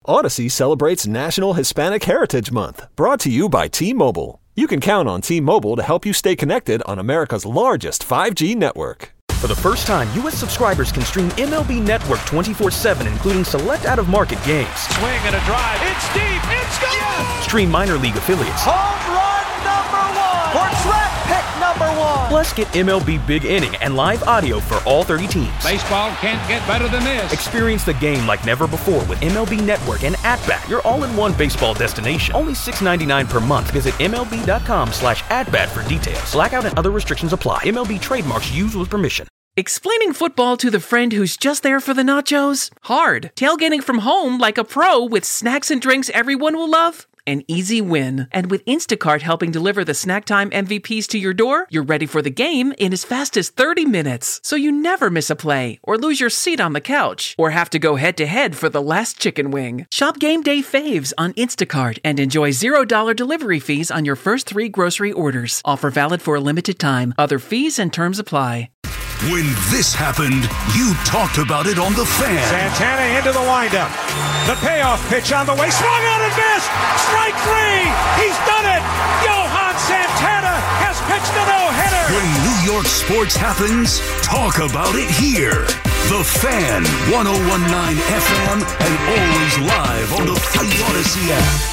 Odyssey celebrates National Hispanic Heritage Month, brought to you by T-Mobile. You can count on T-Mobile to help you stay connected on America's largest 5G network. For the first time, U.S. subscribers can stream MLB Network 24/7, including select out-of-market games. Swing and a drive. It's deep. It's gone. Yes! Stream minor league affiliates. Home run number one. Or draft pick number one. Plus, get MLB Big Inning and live audio for all 30 teams. Baseball can't get better than this. Experience the game like never before with MLB Network and At-Bat, your all-in-one baseball destination. Only $6.99 per month. Visit MLB.com/at-bat for details. Blackout and other restrictions apply. MLB trademarks used with permission. Explaining football to the friend who's just there for the nachos? Hard. Tailgating from home like a pro with snacks and drinks everyone will love? An easy win. And with Instacart helping deliver the snack time MVPs to your door, you're ready for the game in as fast as 30 minutes. So you never miss a play, or lose your seat on the couch, or have to go head-to-head for the last chicken wing. Shop Game Day Faves on Instacart and enjoy $0 delivery fees on your first 3 grocery orders. Offer valid for a limited time. Other fees and terms apply. When this happened, you talked about it on The Fan. Santana into the windup. The payoff pitch on the way. Swung on and missed. Strike 3. He's done it. Johan Santana has pitched a no-hitter. When New York sports happens, talk about it here. The Fan, 101.9 FM, and always live on the Free Odyssey app.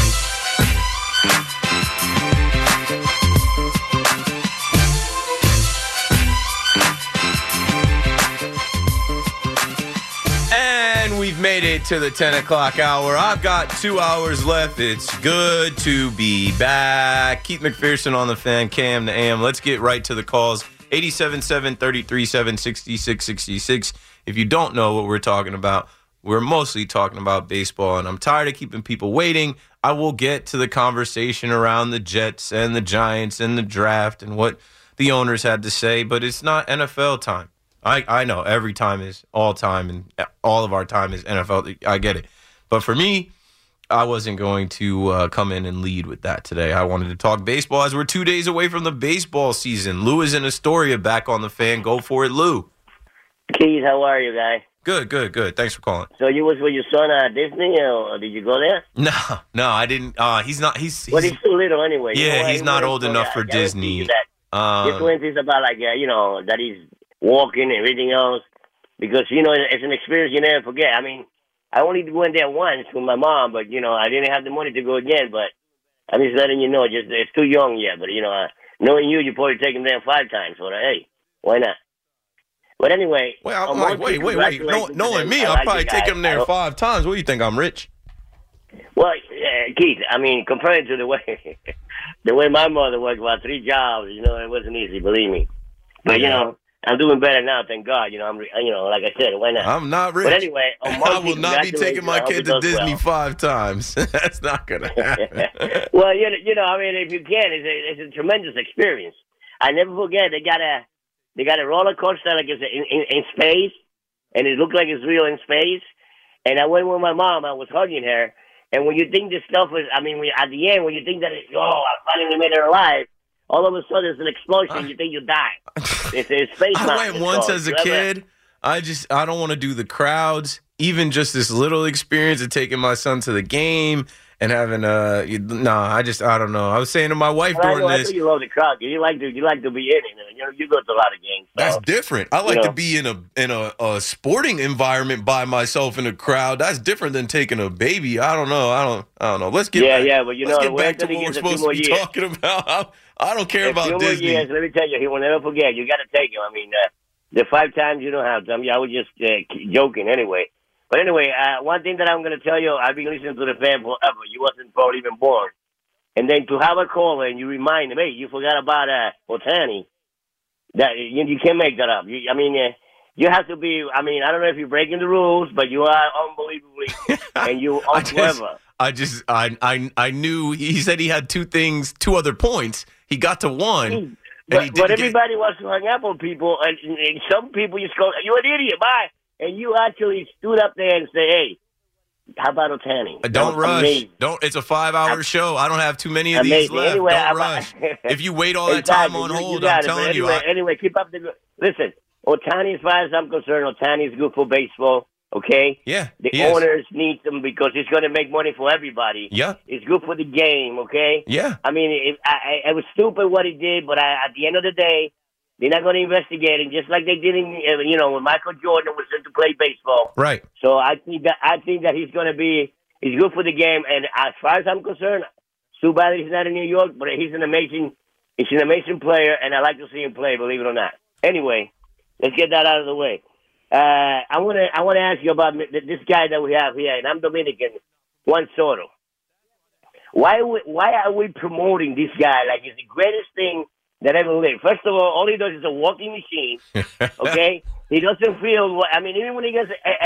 We've made it to the 10 o'clock hour. I've got 2 hours left. It's good to be back. Keith McPherson on the Fan, Cam to AM. Let's get right to the calls. 877-337-6666. If you don't know what we're talking about, we're mostly talking about baseball, and I'm tired of keeping people waiting. I will get to the conversation around the Jets and the Giants and the draft and what the owners had to say, but it's not NFL time. I know every time is all time and all of our time is NFL. I get it. But for me, I wasn't going to come in and lead with that today. I wanted to talk baseball as we're 2 days away from the baseball season. Lou is in Astoria back on the Fan. Go for it, Lou. Keith, how are you, guy? Good. Thanks for calling. So you was with your son at Disney, or did you go there? No, I didn't. He's not. He's well, he's too little anyway. Yeah, he's not old enough for Disney. This one is about that he's walking and everything else, because it's an experience you never forget. I mean, I only went there once with my mom, but I didn't have the money to go again. But I'm just letting you know, it's too young yet. But knowing you probably take him there 5 times. So hey, why not? But anyway, well, I'm like, wait. Knowing me, I'll probably take him there 5 times. What do you think? I'm rich? Well, Keith, I mean, compared to the way my mother worked about 3 jobs, it wasn't easy, believe me. But I'm doing better now, thank God. I'm, like I said, why not? I'm not rich. But anyway, I will not be taking my kid to Disney 5 times. That's not going to happen. Well, I mean, if you can, it's a tremendous experience. I never forget, they got a roller coaster like it's in space, and it looked like it's real in space. And I went with my mom. I was hugging her. And when you think this stuff is, at the end, when you think that I finally made her alive, all of a sudden, it's an explosion. You think you die. It's space. I went once as a kid. I don't want to do the crowds. Even just this little experience of taking my son to the game and having I don't know. I was saying to my wife during this. I you love the crowd. You like to be in it. You go to a lot of games. So, that's different. I like to be in a sporting environment by myself in a crowd. That's different than taking a baby. I don't know. Let's get back. But let's get back to what we're supposed to be talking about. I don't care about Disney. Years, let me tell you, he will never forget. You got to take him. I mean, the 5 times you don't have to. I was just joking anyway. But anyway, one thing that I'm going to tell you, I've been listening to the Fan forever. You wasn't probably even born. And then to have a caller and you remind him, hey, you forgot about Ohtani. That you can't make that up. You have to be. I don't know if you're breaking the rules, but you are unbelievably, and you are clever. I knew he said he had 2 other points. He got to 1. But everybody wants to hang up on people, and some people just go, "You're an idiot, bye." And you actually stood up there and say, "Hey, how about Ohtani?" Don't rush. Amazing. It's a 5-hour show. I don't have too many of these left. Anyway, don't rush. If you wait all that time on hold, I'm telling you. Anyway, keep up the. Listen, Ohtani, as far as I'm concerned, Ohtani is good for baseball. Okay? Yeah, The he is. owners need them because it's going to make money for everybody. Yeah. It's good for the game, okay? Yeah. I mean, it was stupid what he did, but at the end of the day, they're not going to investigate him, just like they did when Michael Jordan was sent to play baseball. Right. So I think that he's going to be good for the game. And as far as I'm concerned, too bad he's not in New York, but he's an amazing player, and I like to see him play, believe it or not. Anyway, let's get that out of the way. I want to ask you about this guy that we have here, and I'm Dominican, Juan Soto. Why are we promoting this guy like he's the greatest thing that ever lived? First of all he does is a walking machine. Okay, he doesn't feel. I mean, even when he gets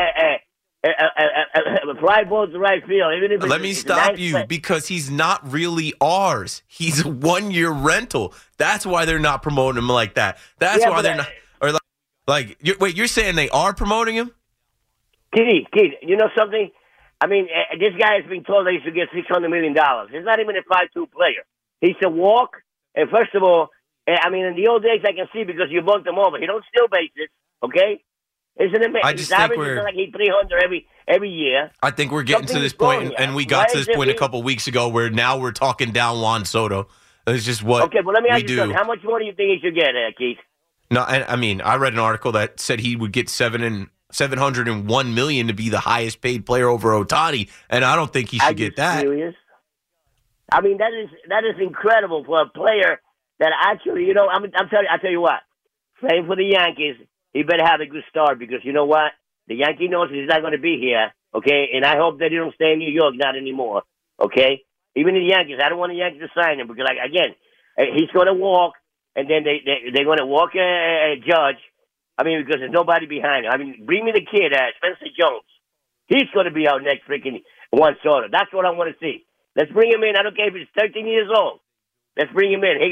a fly ball to right field, even if let me stop you because he's not really ours. He's a 1-year rental. That's why they're not promoting him like that. That's why they're not. Or like you're saying they are promoting him? Kid, you know something? I mean, this guy has been told that he should get $600 million. He's not even a 5'2" player. He should walk. And first of all, I mean, in the old days, I can see because you bumped him over. He don't steal bases, okay? Isn't it? I just think we're like he 300 every year. I think we're getting to this point, and we got to this point a couple weeks ago where now we're talking down Juan Soto. It's just what okay, but let me ask you do. something. How much more do you think he should get, Keith? No, I mean, I read an article that said he would get $701 million to be the highest paid player over Ohtani, and I don't think he should get that. Serious? I mean, that is incredible for a player that actually, I tell you what, playing for the Yankees, he better have a good start because you know what, the Yankee knows he's not going to be here, okay, and I hope that he don't stay in New York, not anymore, okay. Even the Yankees, I don't want the Yankees to sign him because, like, again, he's going to walk, and then they're going to walk a Judge. I mean, because there's nobody behind him. I mean, bring me the kid, Spencer Jones. He's going to be our next freaking Juan Soto. That's what I want to see. Let's bring him in. I don't care if he's 13 years old. Let's bring him in.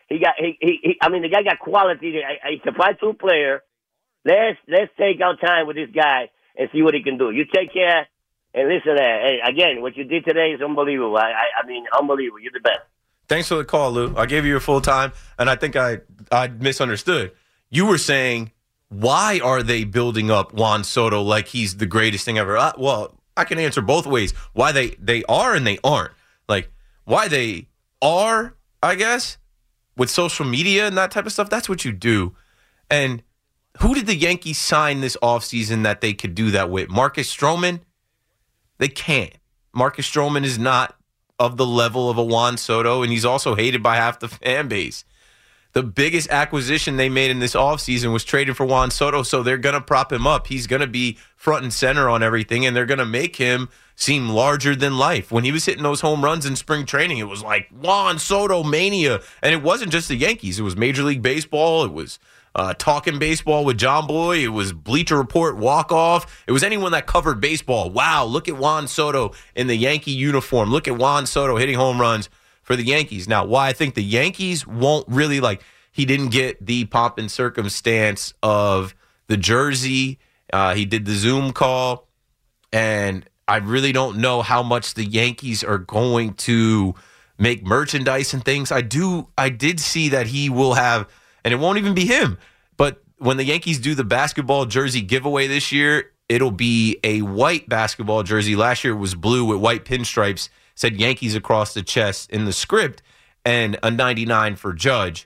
I mean, the guy got quality. He's a 5'2" player. Let's take our time with this guy and see what he can do. You take care and listen. Again, what you did today is unbelievable. I mean, unbelievable. You're the best. Thanks for the call, Lou. I gave you your full time, and I think I misunderstood. You were saying, why are they building up Juan Soto like he's the greatest thing ever? Well, I can answer both ways. Why they are and they aren't. Like, why they are, I guess, with social media and that type of stuff, that's what you do. And who did the Yankees sign this offseason that they could do that with? Marcus Stroman? They can't. Marcus Stroman is not of the level of a Juan Soto, and he's also hated by half the fan base. The biggest acquisition they made in this offseason was trading for Juan Soto, so they're going to prop him up. He's going to be front and center on everything, and they're going to make him seem larger than life. When he was hitting those home runs in spring training, it was like Juan Soto mania. And it wasn't just the Yankees. It was Major League Baseball. It was Talking Baseball with John Boy. It was Bleacher Report walk-off. It was anyone that covered baseball. Wow, look at Juan Soto in the Yankee uniform. Look at Juan Soto hitting home runs for the Yankees. Now, why I think the Yankees won't really, he didn't get the pomp and circumstance of the jersey. He did the Zoom call, and I really don't know how much the Yankees are going to make merchandise and things. I did see that he will have, and it won't even be him, but when the Yankees do the basketball jersey giveaway this year, it'll be a white basketball jersey. Last year it was blue with white pinstripes, said Yankees across the chest in the script, and a 99 for Judge.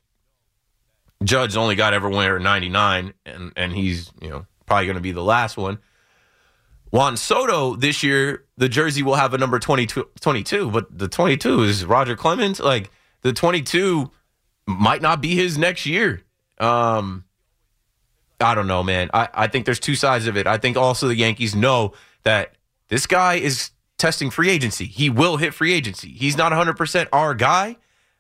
Judge only got ever wear 99, and he's probably going to be the last one. Juan Soto this year, the jersey will have a number 22, but the 22 is Roger Clemens. The 22 might not be his next year. I don't know, man. I think there's two sides of it. I think also the Yankees know that this guy is testing free agency. He will hit free agency. He's not 100% our guy.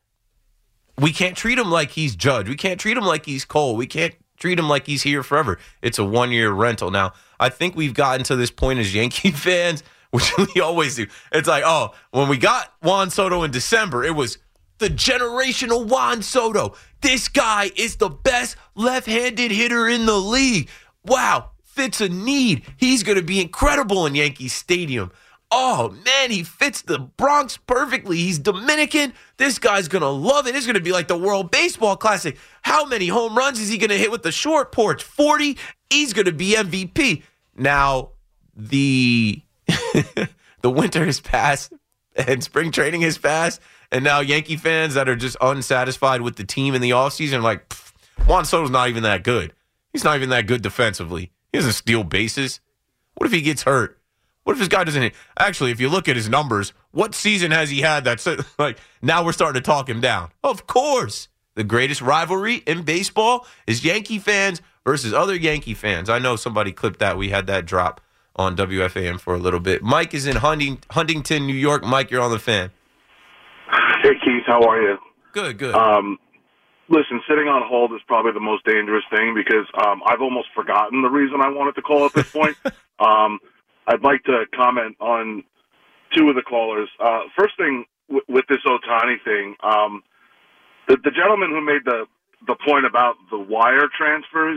We can't treat him like he's Judge. We can't treat him like he's Cole. We can't treat him like he's here forever. It's a 1-year rental. Now, I think we've gotten to this point as Yankee fans, which we always do. It's like, when we got Juan Soto in December, it was the generational Juan Soto. This guy is the best left-handed hitter in the league. Wow, fits a need. He's going to be incredible in Yankee Stadium. Oh, man, he fits the Bronx perfectly. He's Dominican. This guy's going to love it. It's going to be like the World Baseball Classic. How many home runs is he going to hit with the short porch? 40? He's going to be MVP. Now, the the winter has passed and spring training has passed, and now Yankee fans that are just unsatisfied with the team in the offseason are like, Juan Soto's not even that good. He's not even that good defensively. He doesn't steal bases. What if he gets hurt? What if this guy doesn't? Actually, if you look at his numbers, what season has he had that's like, now we're starting to talk him down? Of course. The greatest rivalry in baseball is Yankee fans versus other Yankee fans. I know somebody clipped that. We had that drop on WFAN for a little bit. Mike is in Huntington, New York. Mike, you're on the Fan. Hey, Keith. How are you? Good, good. Listen, sitting on hold is probably the most dangerous thing because I've almost forgotten the reason I wanted to call at this point. I'd like to comment on two of the callers. First thing with this Ohtani thing, the gentleman who made the point about the wire transfers,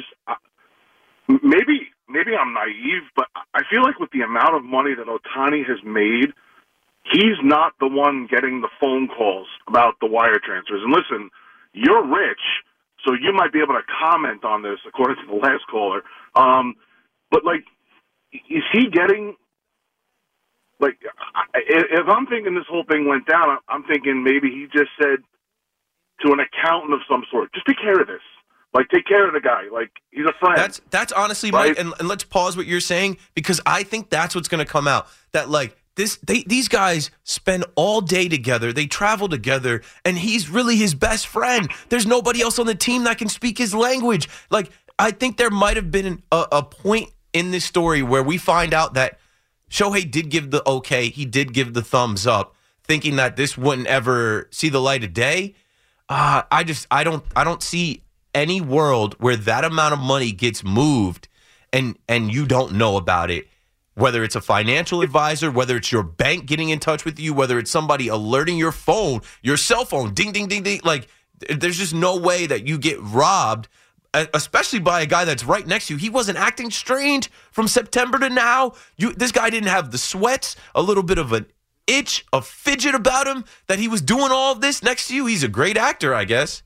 maybe I'm naive, but I feel like with the amount of money that Ohtani has made, he's not the one getting the phone calls about the wire transfers. And listen, you're rich, so you might be able to comment on this, according to the last caller. But, like, is he getting, like, if I'm thinking this whole thing went down, I'm thinking maybe he just said to an accountant of some sort, just take care of this. Like, take care of the guy. Like, he's a friend. That's honestly, right? Mike, and let's pause what you're saying, because I think that's what's going to come out. That, like, these guys spend all day together. They travel together, and he's really his best friend. There's nobody else on the team that can speak his language. Like, I think there might have been a point in this story where we find out that Shohei did give the okay. He did give the thumbs up, thinking that this wouldn't ever see the light of day. I don't see any world where that amount of money gets moved and you don't know about it. Whether it's a financial advisor, whether it's your bank getting in touch with you, whether it's somebody alerting your phone, your cell phone, ding, ding, ding, ding. Like, there's just no way that you get robbed, especially by a guy that's right next to you. He wasn't acting strange from September to now. This guy didn't have the sweats, a little bit of an itch, a fidget about him, that he was doing all of this next to you. He's a great actor, I guess.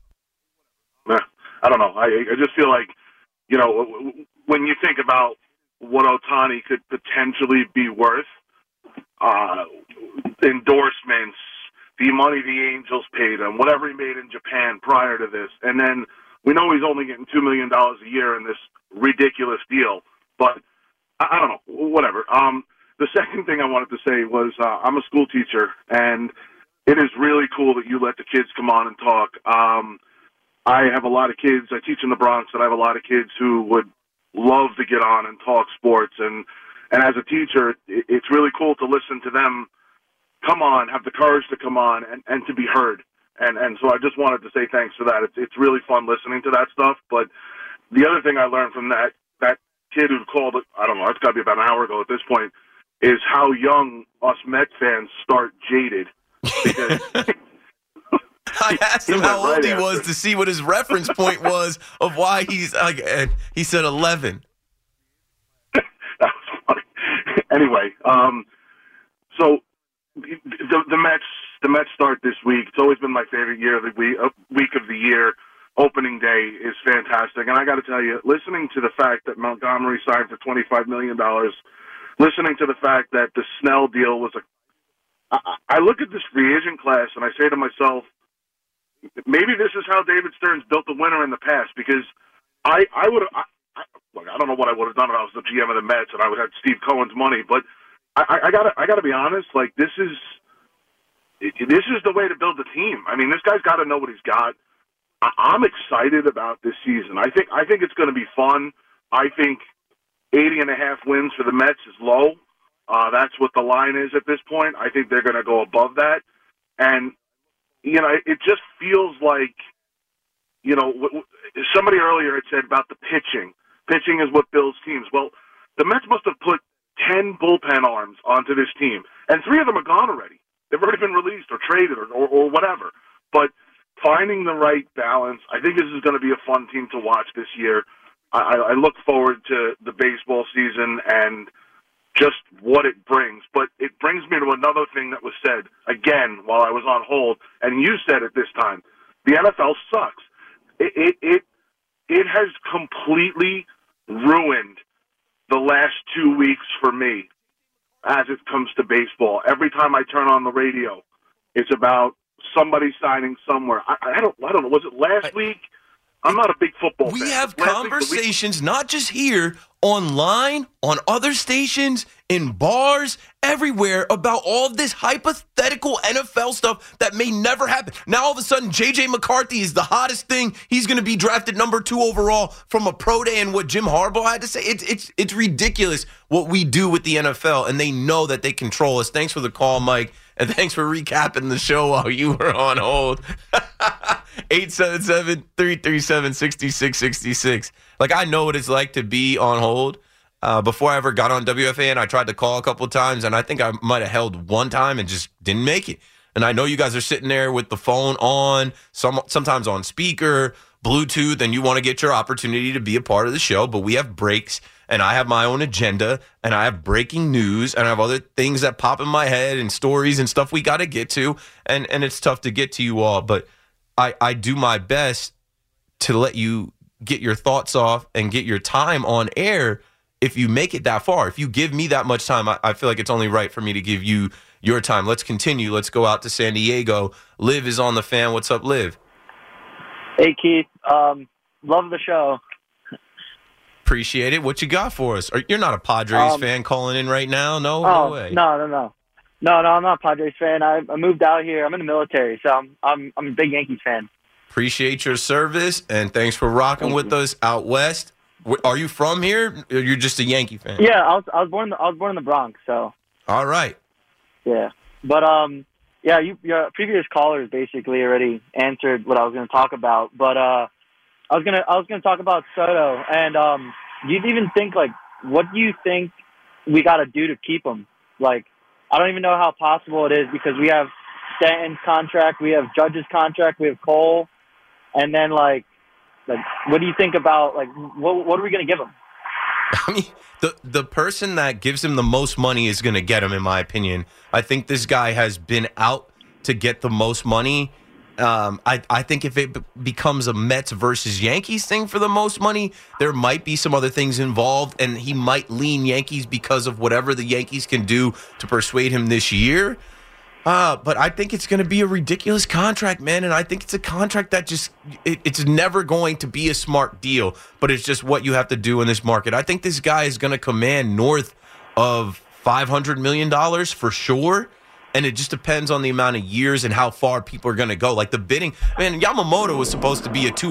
I don't know. I just feel like, you know, when you think about what Ohtani could potentially be worth, endorsements, the money the Angels paid him, whatever he made in Japan prior to this, and then we know he's only getting $2 million a year in this ridiculous deal. But I don't know, whatever. The second thing I wanted to say was I'm a school teacher, and it is really cool that you let the kids come on and talk. I have a lot of kids. I teach in the Bronx, and I have a lot of kids who would love to get on and talk sports. And as a teacher, it's really cool to listen to them come on, have the courage to come on and to be heard. And so I just wanted to say thanks for that. It's really fun listening to that stuff. But the other thing I learned from that kid who called, I don't know, it's got to be about an hour ago at this point, is how young us Met fans start jaded. Because I asked him how old he was to see what his reference point was of why he's like, and he said 11. That was funny. Anyway, so the Mets start this week. It's always been my favorite week of the year. Opening day is fantastic, and I got to tell you, listening to the fact that Montgomery signed for $25 million, listening to the fact that the Snell deal was I look at this free agent class and I say to myself, maybe this is how David Stearns built the winner in the past, because I don't know what I would have done if I was the GM of the Mets and I would have Steve Cohen's money, but I gotta be honest, like this is the way to build a team. I mean, this guy's got to know what he's got. I'm excited about this season. I think it's going to be fun. I think 80.5 wins for the Mets is low. That's what the line is at this point. I think they're going to go above that, and you know, it just feels like, you know, somebody earlier had said about the pitching. Pitching is what builds teams. Well, the Mets must have put 10 bullpen arms onto this team, and 3 of them are gone already. They've already been released or traded or whatever. But finding the right balance, I think this is going to be a fun team to watch this year. I look forward to the baseball season and just what it brings. But it brings me to another thing that was said, again, while I was on hold, and you said it this time. The NFL sucks. It has completely ruined the last 2 weeks for me as it comes to baseball. Every time I turn on the radio, it's about somebody signing somewhere. I don't know. Was it last week? I'm not a big football fan. We have conversations, not just here, online, on other stations, in bars, everywhere, about all of this hypothetical NFL stuff that may never happen. Now, all of a sudden, J.J. McCarthy is the hottest thing. He's going to be drafted number 2 overall from a pro day, and what Jim Harbaugh had to say. It's ridiculous what we do with the NFL, and they know that they control us. Thanks for the call, Mike, and thanks for recapping the show while you were on hold. 877-337-6666. Like, I know what it's like to be on hold. Before I ever got on WFAN, I tried to call a couple of times, and I think I might have held one time and just didn't make it. And I know you guys are sitting there with the phone on, sometimes on speaker, Bluetooth, and you want to get your opportunity to be a part of the show, but we have breaks, and I have my own agenda, and I have breaking news, and I have other things that pop in my head and stories and stuff we got to get to, and it's tough to get to you all, but I do my best to let you get your thoughts off and get your time on air if you make it that far. If you give me that much time, I feel like it's only right for me to give you your time. Let's continue. Let's go out to San Diego. Liv is on the fan. What's up, Liv? Hey, Keith. Love the show. Appreciate it. What you got for us? You're not a Padres fan calling in right now? No way. No, I'm not a Padres fan. I moved out here. I'm in the military, so I'm a big Yankees fan. Appreciate your service, and thanks for rocking with us out west. Are you from here, or you're just a Yankee fan? Yeah, I was born in the Bronx, so. All right. Yeah, but your previous callers basically already answered what I was going to talk about. But I was gonna talk about Soto, and do you even think, like, what do you think we got to do to keep him? Like, I don't even know how possible it is, because we have Stanton's contract, we have Judge's contract, we have Cole, and then like what do you think about, like, what are we going to give him? I mean, the person that gives him the most money is going to get him, in my opinion. I think this guy has been out to get the most money. I think if it becomes a Mets versus Yankees thing for the most money, there might be some other things involved, and he might lean Yankees because of whatever the Yankees can do to persuade him this year. But I think it's going to be a ridiculous contract, man, and I think it's a contract that just it's never going to be a smart deal, but it's just what you have to do in this market. I think this guy is going to command north of $500 million for sure. And it just depends on the amount of years and how far people are going to go. Like the bidding, man, Yamamoto was supposed to be a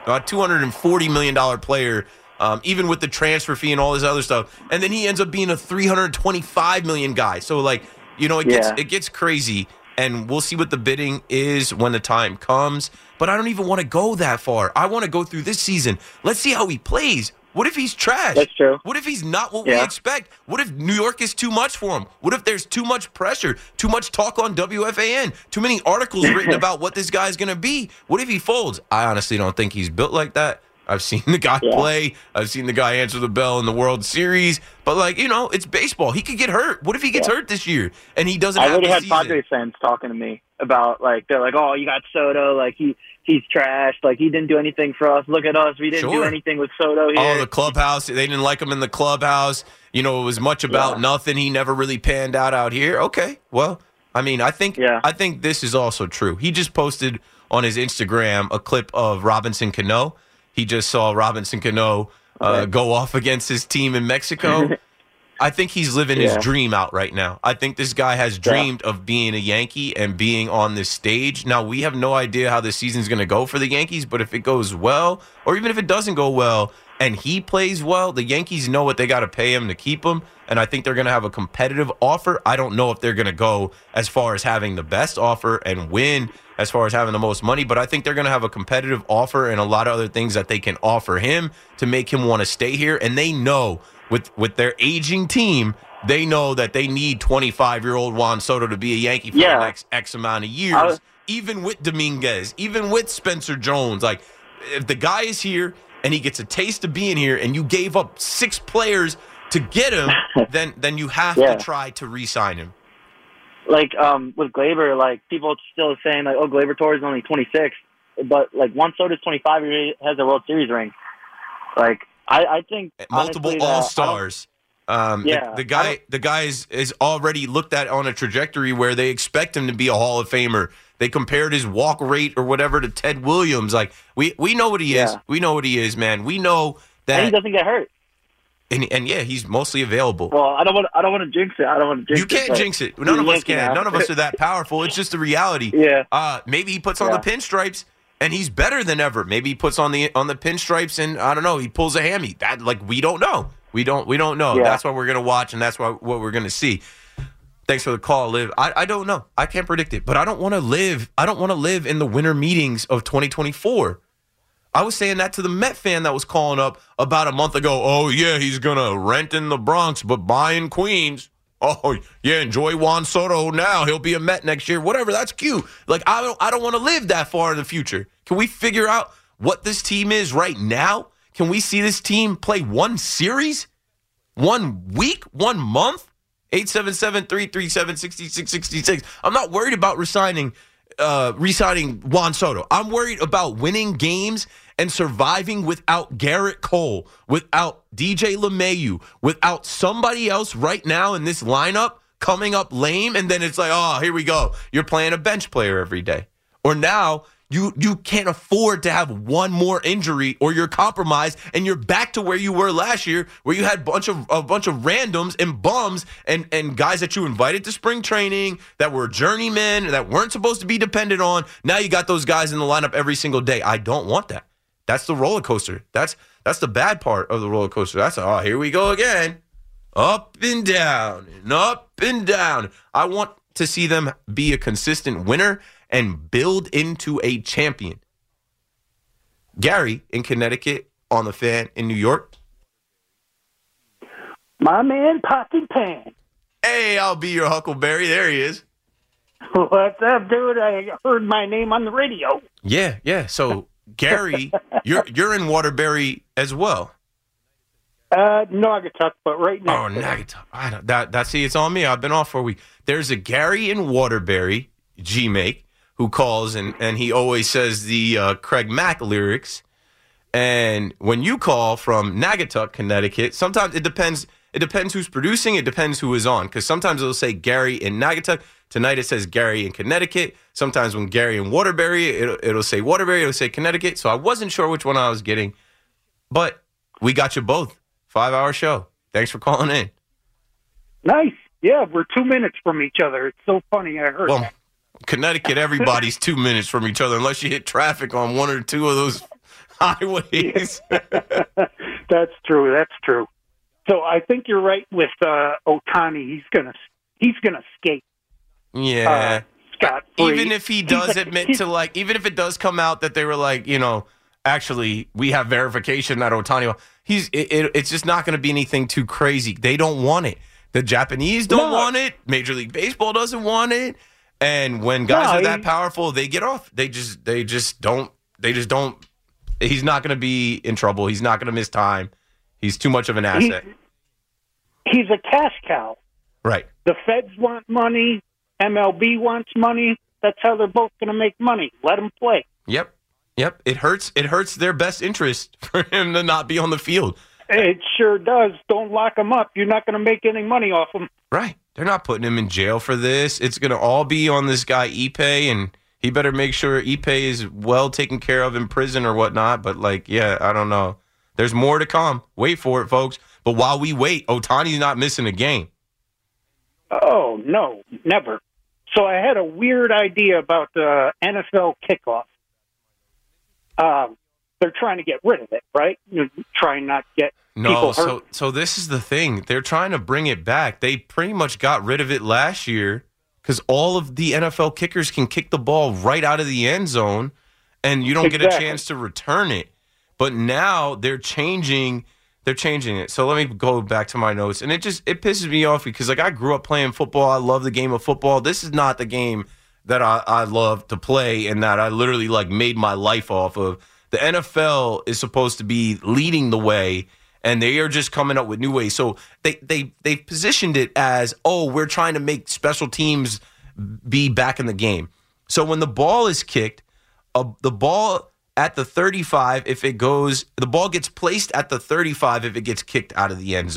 $240 million player, even with the transfer fee and all this other stuff. And then he ends up being a $325 million guy. So, like, you know, it gets crazy. And we'll see what the bidding is when the time comes. But I don't even want to go that far. I want to go through this season. Let's see how he plays. What if he's trash? That's true. What if he's not what we expect? What if New York is too much for him? What if there's too much pressure, too much talk on WFAN, too many articles written about what this guy's going to be? What if he folds? I honestly don't think he's built like that. I've seen the guy play. I've seen the guy answer the bell in the World Series. But, like, you know, it's baseball. He could get hurt. What if he gets hurt this year and he doesn't have the season? I already had Padres fans talking to me about, like, they're like, oh, you got Soto. Like, he's trash. Like, he didn't do anything for us. Look at us. We didn't do anything with Soto here. Oh, the clubhouse. They didn't like him in the clubhouse. You know, it was much about nothing. He never really panned out here. Okay. Well, I mean, I think this is also true. He just posted on his Instagram a clip of Robinson Cano. He just saw Robinson Cano go off against his team in Mexico. I think he's living his dream out right now. I think this guy has dreamed of being a Yankee and being on this stage. Now, we have no idea how this season's going to go for the Yankees, but if it goes well, or even if it doesn't go well, and he plays well, the Yankees know what they got to pay him to keep him, and I think they're going to have a competitive offer. I don't know if they're going to go as far as having the best offer and win as far as having the most money, but I think they're going to have a competitive offer and a lot of other things that they can offer him to make him want to stay here, and they know with their aging team, they know that they need 25-year-old Juan Soto to be a Yankee for the next X amount of years, even with Dominguez, even with Spencer Jones. Like, if the guy is here and he gets a taste of being here and you gave up 6 players to get him, then you have to try to re-sign him. Like, with Gleyber, like, people still saying, like, oh, Gleyber Torres is only 26. But, like, Juan Soto's 25, he has a World Series ring. Like, I think multiple honestly, All-Stars. The guy is already looked at on a trajectory where they expect him to be a Hall of Famer. They compared his walk rate or whatever to Ted Williams. Like we know what he is. We know what he is, man. We know that and he doesn't get hurt. And yeah, he's mostly available. Well, I don't want to jinx it. You can't jinx it. None of us can. None of us are that powerful. It's just the reality. Yeah. Maybe he puts on the pinstripes and he's better than ever. Maybe he puts on the pinstripes and I don't know. He pulls a hammy. That we don't know. We don't know. Yeah. That's what we're gonna watch and that's what we're gonna see. Thanks for the call, Liv. I don't know. I can't predict it, but I don't want to live. I don't want to live in the winter meetings of 2024. I was saying that to the Met fan that was calling up about a month ago. Oh yeah, he's gonna rent in the Bronx but buy in Queens. Oh yeah, enjoy Juan Soto now. He'll be a Met next year. Whatever. That's cute. Like I don't want to live that far in the future. Can we figure out what this team is right now? Can we see this team play one series, 1 week, 1 month? 877-337-6666. I'm not worried about re-signing Juan Soto. I'm worried about winning games and surviving without Garrett Cole, without DJ LeMahieu, without somebody else right now in this lineup coming up lame, and then it's like, oh, here we go. You're playing a bench player every day. Or now you can't afford to have one more injury or you're compromised and you're back to where you were last year where you had a bunch of randoms and bums and guys that you invited to spring training that were journeymen that weren't supposed to be dependent on. Now you got those guys in the lineup every single day. I don't want that. That's the roller coaster. That's the bad part of the roller coaster. That's, oh, here we go again. Up and down and up and down. I want to see them be a consistent winner and build into a champion. Gary in Connecticut on the Fan in New York. My man, Poppy Pan. Hey, I'll be your Huckleberry. There he is. What's up, dude? I heard my name on the radio. Yeah. So, Gary, you're in Waterbury as well. Naugatuck, but right now. Oh, Naugatuck. See, it's on me. I've been off for a week. There's a Gary in Waterbury, G-Make, who calls, and he always says the Craig Mack lyrics. And when you call from Naugatuck, Connecticut, sometimes it depends who's producing, it depends who is on. Because sometimes it'll say Gary in Naugatuck. Tonight it says Gary in Connecticut. Sometimes when Gary in Waterbury, it'll say Waterbury, it'll say Connecticut. So I wasn't sure which one I was getting. But we got you both. 5-hour show. Thanks for calling in. Nice. Yeah, we're 2 minutes from each other. It's so funny. I heard that. Connecticut, everybody's 2 minutes from each other unless you hit traffic on one or two of those highways. That's true. So I think you're right with Ohtani. He's gonna skate. Yeah. Scot-free. Even if he does even if it does come out that they were like, actually we have verification that Ohtani, it's just not going to be anything too crazy. They don't want it. The Japanese don't want it. Major League Baseball doesn't want it. And when guys are that powerful, they get off. They just don't. He's not going to be in trouble. He's not going to miss time. He's too much of an asset. He's a cash cow. Right. The Feds want money. MLB wants money. That's how they're both going to make money. Let them play. Yep. It hurts their best interest for him to not be on the field. It sure does. Don't lock him up. You're not going to make any money off him. Right. They're not putting him in jail for this. It's going to all be on this guy, Ipe, and he better make sure Ipe is well taken care of in prison or whatnot. But, I don't know. There's more to come. Wait for it, folks. But while we wait, Ohtani's not missing a game. Oh, no, never. So I had a weird idea about the NFL kickoff. They're trying to get rid of it, right? You're trying not to get people hurt. So this is the thing. They're trying to bring it back. They pretty much got rid of it last year because all of the NFL kickers can kick the ball right out of the end zone, and you don't get a chance to return it. But now they're changing it. So let me go back to my notes. And it pisses me off because, I grew up playing football. I love the game of football. This is not the game that I love to play and that I literally, made my life off of. The NFL is supposed to be leading the way, and they are just coming up with new ways. So they positioned it as, we're trying to make special teams be back in the game. So when the ball is kicked, the ball at the 35, the ball gets placed at the 35 if it gets kicked out of the end zone.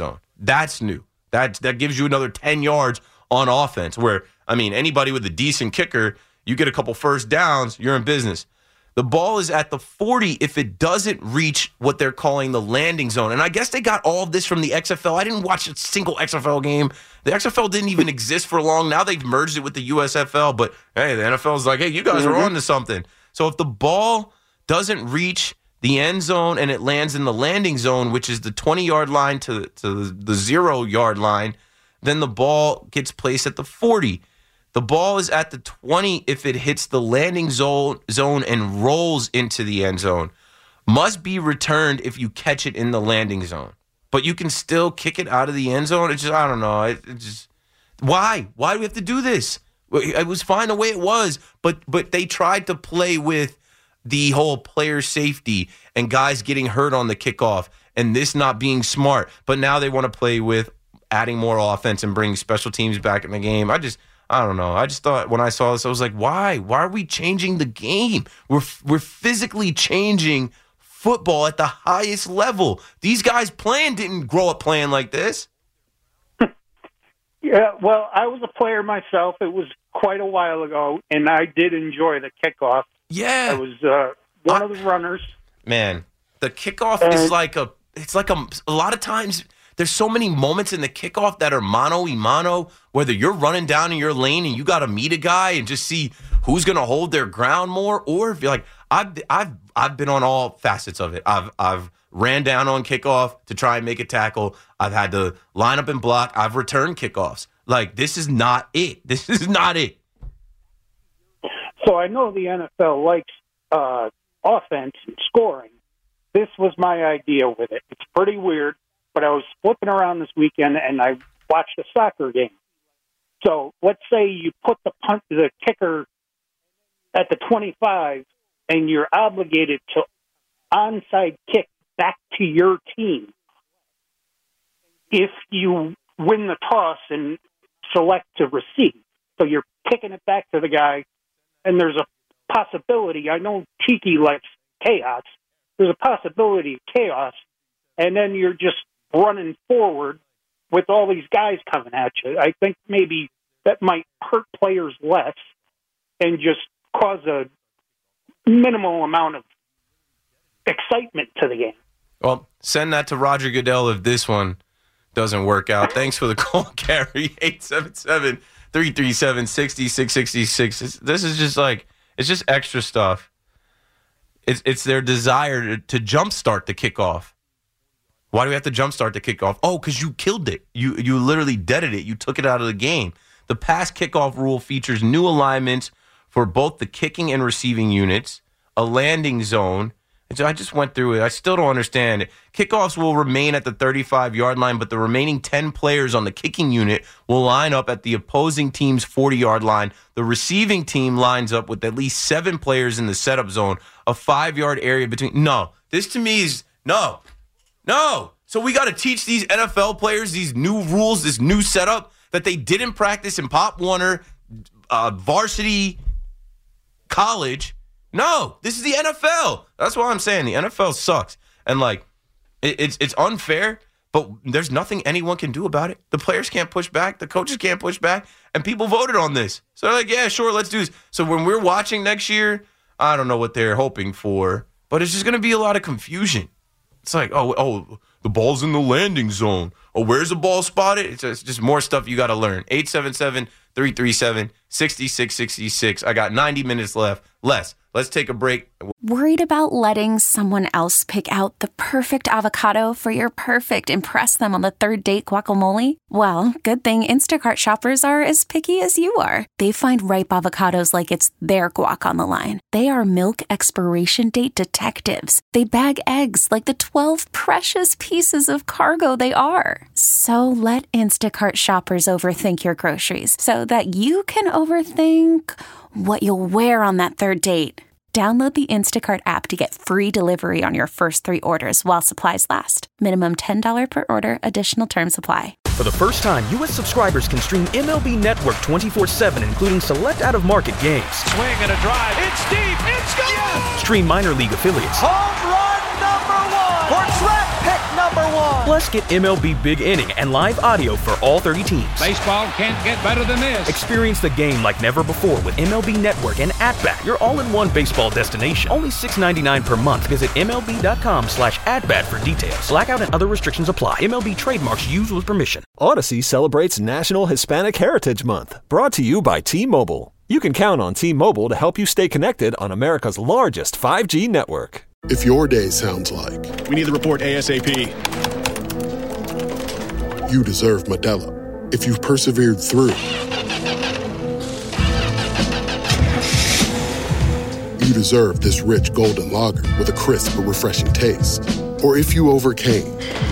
That's new. That gives you another 10 yards on offense where, I mean, anybody with a decent kicker, you get a couple first downs, you're in business. The ball is at the 40 if it doesn't reach what they're calling the landing zone. And I guess they got all of this from the XFL. I didn't watch a single XFL game. The XFL didn't even exist for long. Now they've merged it with the USFL. But, hey, the NFL is like, hey, you guys are on to something. So if the ball doesn't reach the end zone and it lands in the landing zone, which is the 20-yard line to the 0-yard line, then the ball gets placed at the 40. The ball is at the 20 if it hits the landing zone and rolls into the end zone. Must be returned if you catch it in the landing zone. But you can still kick it out of the end zone. It's just, I don't know. Why? Why do we have to do this? It was fine the way it was, but they tried to play with the whole player safety and guys getting hurt on the kickoff and this not being smart. But now they want to play with adding more offense and bringing special teams back in the game. I don't know. I just thought when I saw this, I was like, why? Why are we changing the game? We're physically changing football at the highest level. These guys didn't grow up playing like this. Yeah, well, I was a player myself. It was quite a while ago, and I did enjoy the kickoff. Yeah. I was one of the runners. Man, the kickoff is like a lot of times there's so many moments in the kickoff that are mano-a-mano, whether you're running down in your lane and you got to meet a guy and just see who's going to hold their ground more, or if you're like, I've been on all facets of it. I've ran down on kickoff to try and make a tackle. I've had to line up and block. I've returned kickoffs. Like, this is not it. This is not it. So I know the NFL likes offense and scoring. This was my idea with it. It's pretty weird, but I was flipping around this weekend and I watched a soccer game. So let's say you put the kicker at the 25 and you're obligated to onside kick back to your team. If you win the toss and select to receive, so you're kicking it back to the guy, and there's a possibility, I know Tiki likes chaos, there's a possibility of chaos, and then you're just running forward with all these guys coming at you. I think maybe that might hurt players less and just cause a minimal amount of excitement to the game. Well, send that to Roger Goodell if this one doesn't work out. Thanks for the call, Gary. 877-337-6666. This is just like, it's just extra stuff. It's their desire to jumpstart the kickoff. Why do we have to jumpstart the kickoff? Oh, because you killed it. You literally deaded it. You took it out of the game. The pass kickoff rule features new alignments for both the kicking and receiving units, a landing zone. I just went through it. I still don't understand it. Kickoffs will remain at the 35-yard line, but the remaining 10 players on the kicking unit will line up at the opposing team's 40-yard line. The receiving team lines up with at least 7 players in the setup zone, a 5-yard area between. No, this to me is no. So we got to teach these NFL players these new rules, this new setup that they didn't practice in Pop Warner, varsity, college. No, this is the NFL. That's what I'm saying. The NFL sucks. And, like, it's unfair, but there's nothing anyone can do about it. The players can't push back. The coaches can't push back. And people voted on this. So they're like, yeah, sure, let's do this. So when we're watching next year, I don't know what they're hoping for, but it's just going to be a lot of confusion. It's like, oh, the ball's in the landing zone. Oh, where's the ball spotted? It's just more stuff you got to learn. 877-337-6666. I got 90 minutes left. Let's take a break. Worried about letting someone else pick out the perfect avocado for your perfect impress them on the third date guacamole? Well, good thing Instacart shoppers are as picky as you are. They find ripe avocados like it's their guac on the line. They are milk expiration date detectives. They bag eggs like the 12 precious pieces of cargo they are. So let Instacart shoppers overthink your groceries so that you can overthink what you'll wear on that third date. Download the Instacart app to get free delivery on your first 3 orders while supplies last. Minimum $10 per order. Additional terms apply. For the first time, U.S. subscribers can stream MLB Network 24/7, including select out-of-market games. Swing and a drive. It's deep. It's gone. Stream minor league affiliates. Home run number 1 for track pick #1. Plus, get MLB Big Inning and live audio for all 30 teams. Baseball can't get better than this. Experience the game like never before with MLB Network and At-Bat, your all-in-one baseball destination. Only $6.99 per month. Visit MLB.com/at-bat for details. Blackout and other restrictions apply. MLB trademarks used with permission. Odyssey celebrates National Hispanic Heritage Month, brought to you by T-Mobile. You can count on T-Mobile to help you stay connected on America's largest 5G network. If your day sounds like, we need the report ASAP, you deserve Modelo. If you've persevered through, you deserve this rich golden lager with a crisp but refreshing taste. Or if you overcame,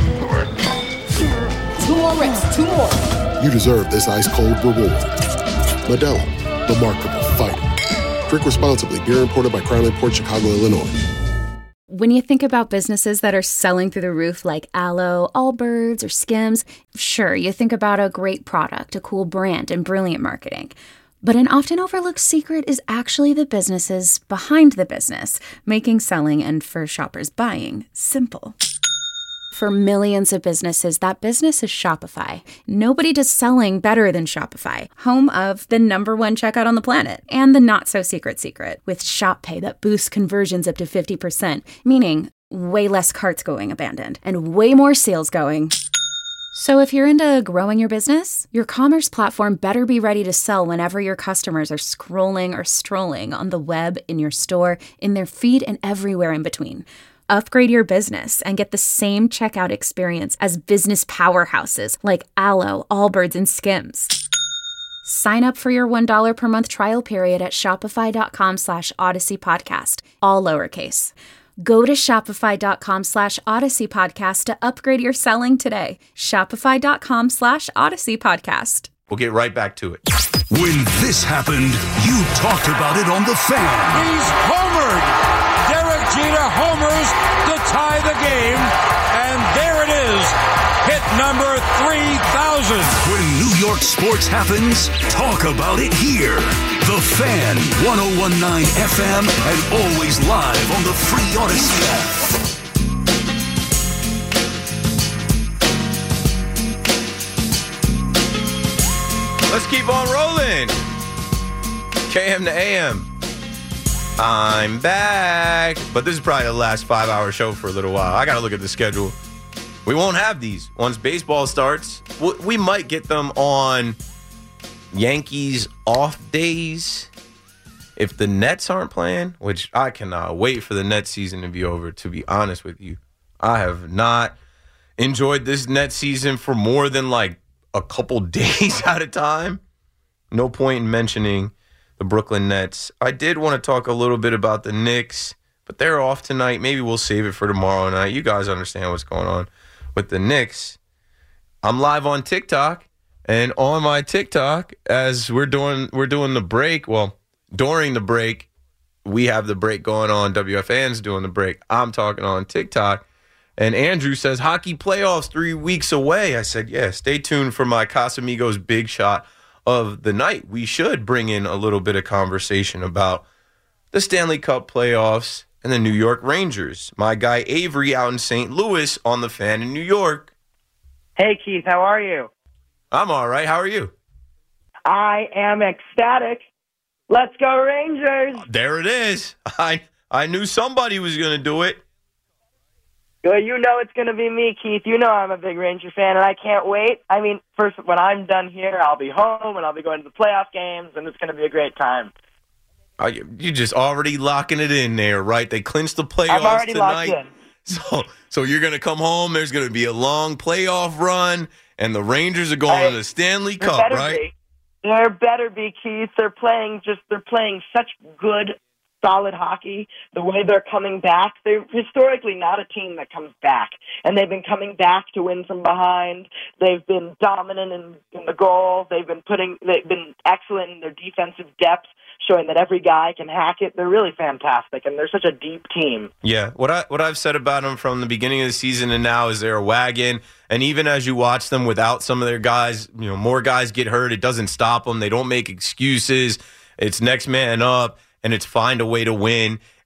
2 more reps, 2 more. You deserve this ice-cold reward. Modelo, the Remarkable Fighter. Drink responsibly. Beer imported by Crown Imports, Chicago, Illinois. When you think about businesses that are selling through the roof like Aloe, Allbirds, or Skims, sure, you think about a great product, a cool brand, and brilliant marketing. But an often overlooked secret is actually the businesses behind the business, making selling and for shoppers buying simple. For millions of businesses, that business is Shopify. Nobody does selling better than Shopify, home of the #1 checkout on the planet and the not-so-secret secret with Shop Pay that boosts conversions up to 50%, meaning way less carts going abandoned and way more sales going. So if you're into growing your business, your commerce platform better be ready to sell whenever your customers are scrolling or strolling on the web, in your store, in their feed, and everywhere in between. Upgrade your business and get the same checkout experience as business powerhouses like Aloe, Allbirds, and Skims. Sign up for your $1 per month trial period at shopify.com/Odyssey Podcast, all lowercase. Go to shopify.com/Odyssey Podcast to upgrade your selling today. Shopify.com/Odyssey Podcast. We'll get right back to it. When this happened, you talked about it on The Fan. He's homered. Derek Jeter homers to tie the game, and there it is, hit number 3,000. When New York sports happens, talk about it here. The Fan, 101.9 FM, and always live on the free Odyssey app. Let's keep on rolling. KM to AM. I'm back. But this is probably the last 5-hour show for a little while. I got to look at the schedule. We won't have these once baseball starts. We might get them on Yankees off days if the Nets aren't playing, which I cannot wait for the Nets season to be over, to be honest with you. I have not enjoyed this Nets season for more than like a couple days at a time. No point in mentioning the Brooklyn Nets. I did want to talk a little bit about the Knicks, but they're off tonight. Maybe we'll save it for tomorrow night. You guys understand what's going on with the Knicks. I'm live on TikTok, and on my TikTok, as we're doing the break, well, during the break, we have the break going on. WFAN's doing the break. I'm talking on TikTok, and Andrew says, hockey playoffs 3 weeks away. I said, yeah, stay tuned for my Casamigos big shot of the night. We should bring in a little bit of conversation about the Stanley Cup playoffs and the New York Rangers. My guy Avery out in St. Louis on the Fan in New York. Hey, Keith, how are you? I'm all right. How are you? I am ecstatic. Let's go Rangers. There it is. I knew somebody was going to do it. Well, you know it's going to be me, Keith. You know I'm a big Ranger fan, and I can't wait. I mean, first, when I'm done here, I'll be home, and I'll be going to the playoff games, and it's going to be a great time. You're just already locking it in there, right? They clinched the playoffs I'm already tonight. Locked in. So you're going to come home. There's going to be a long playoff run, and the Rangers are going to the Stanley Cup, right? There better be, Keith. They're playing such good, solid hockey. The way they're coming back, they're historically not a team that comes back, and they've been coming back to win from behind. They've been dominant in the goal. They've been excellent in their defensive depth, showing that every guy can hack it. They're really fantastic, and they're such a deep team. Yeah, what I've said about them from the beginning of the season and now is they're a wagon. And even as you watch them without some of their guys, more guys get hurt. It doesn't stop them. They don't make excuses. It's next man up, and it's find a way to win.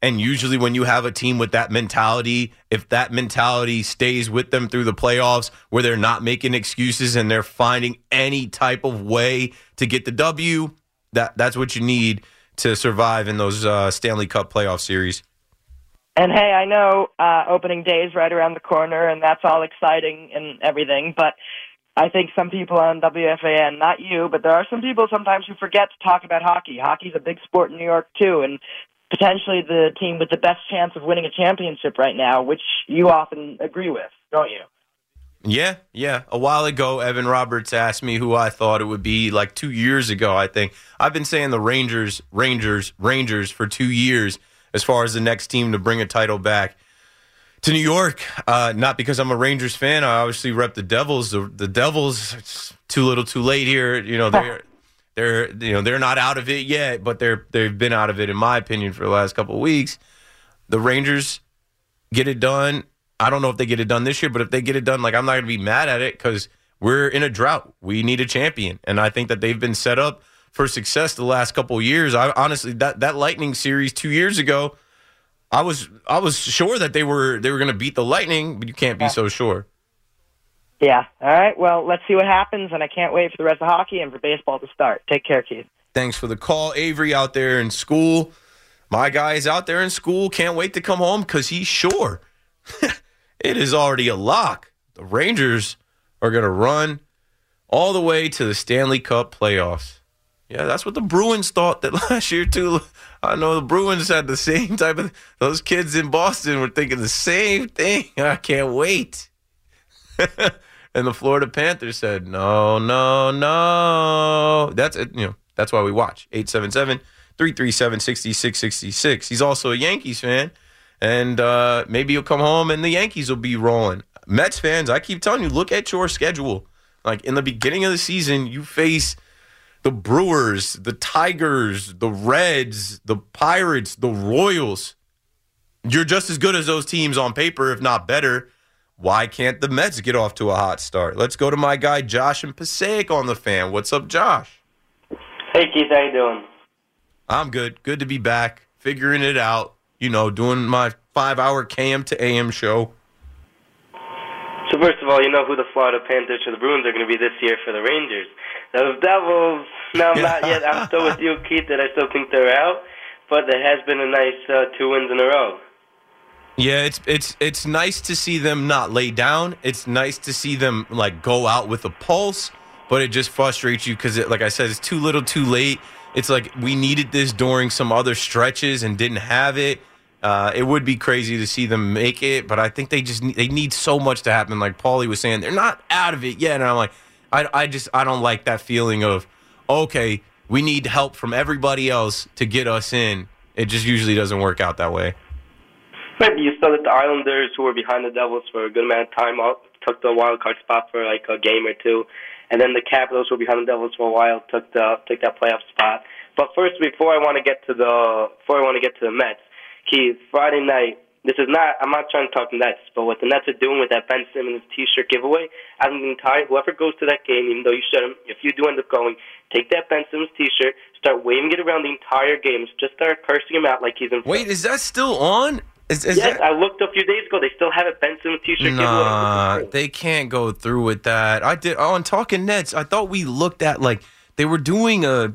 And usually when you have a team with that mentality, if that mentality stays with them through the playoffs where they're not making excuses and they're finding any type of way to get the W, that's what you need to survive in those Stanley Cup playoff series. And hey, I know opening day is right around the corner, and that's all exciting and everything, but I think some people on WFAN, not you, but there are some people sometimes who forget to talk about hockey. Hockey's a big sport in New York, too, and potentially the team with the best chance of winning a championship right now, which you often agree with, don't you? Yeah. A while ago, Evan Roberts asked me who I thought it would be, like 2 years ago, I think. I've been saying the Rangers for 2 years as far as the next team to bring a title back to New York. Not because I'm a Rangers fan. I obviously rep the Devils. The Devils, it's too little too late here. They're not out of it yet, but they've been out of it, in my opinion, for the last couple of weeks. The Rangers get it done. I don't know if they get it done this year, but if they get it done, I'm not going to be mad at it because we're in a drought. We need a champion, and I think that they've been set up for success the last couple of years. I honestly, that Lightning series 2 years ago, I was sure that they were going to beat the Lightning, but you can't be so sure. Yeah. All right. Well, let's see what happens, and I can't wait for the rest of hockey and for baseball to start. Take care, Keith. Thanks for the call. Avery out there in school. My guy is out there in school. Can't wait to come home because he's sure. It is already a lock. The Rangers are going to run all the way to the Stanley Cup playoffs. Yeah, that's what the Bruins thought that last year, too. I know the Bruins had the same type of... Those kids in Boston were thinking the same thing. I can't wait. And the Florida Panthers said, no. That's it. That's why we watch. 877-337-6666. He's also a Yankees fan. And maybe he'll come home and the Yankees will be rolling. Mets fans, I keep telling you, look at your schedule. In the beginning of the season, you face the Brewers, the Tigers, the Reds, the Pirates, the Royals. You're just as good as those teams on paper, if not better. Why can't the Mets get off to a hot start? Let's go to my guy Josh in Passaic on the Fan. What's up, Josh? Hey, Keith. How you doing? I'm good. Good to be back. Figuring it out. Doing my 5-hour KM to AM show. So first of all, you know who the Florida Panthers or the Bruins are going to be this year for the Rangers. Those Devils, no, not yet. I'm still with you, Keith, that I still think they're out. But there has been a nice 2 wins in a row. Yeah, it's nice to see them not lay down. It's nice to see them go out with a pulse, but it just frustrates you because, like I said, it's too little, too late. It's like we needed this during some other stretches and didn't have it. It would be crazy to see them make it, but I think they need so much to happen. Like Paulie was saying, they're not out of it yet, and I'm like, I don't like that feeling of, okay, we need help from everybody else to get us in. It just usually doesn't work out that way. Maybe you saw that the Islanders, who were behind the Devils for a good amount of time, took the wild card spot for a game or two, and then the Capitals, who were behind the Devils for a while, took that playoff spot. But first, before I want to get to the Mets, Keith, Friday night. I'm not trying to talk Nets, but what the Nets are doing with that Ben Simmons T-shirt giveaway, I'm tired. Whoever goes to that game, even though you shouldn't, if you do end up going, take that Ben Simmons T-shirt, start waving it around the entire game, just start cursing him out like he's in. Wait, is that still on? Yes, I looked a few days ago. They still have a Ben Simmons T-shirt giveaway. They can't go through with that. I did on Talking Nets. I thought we looked at they were doing a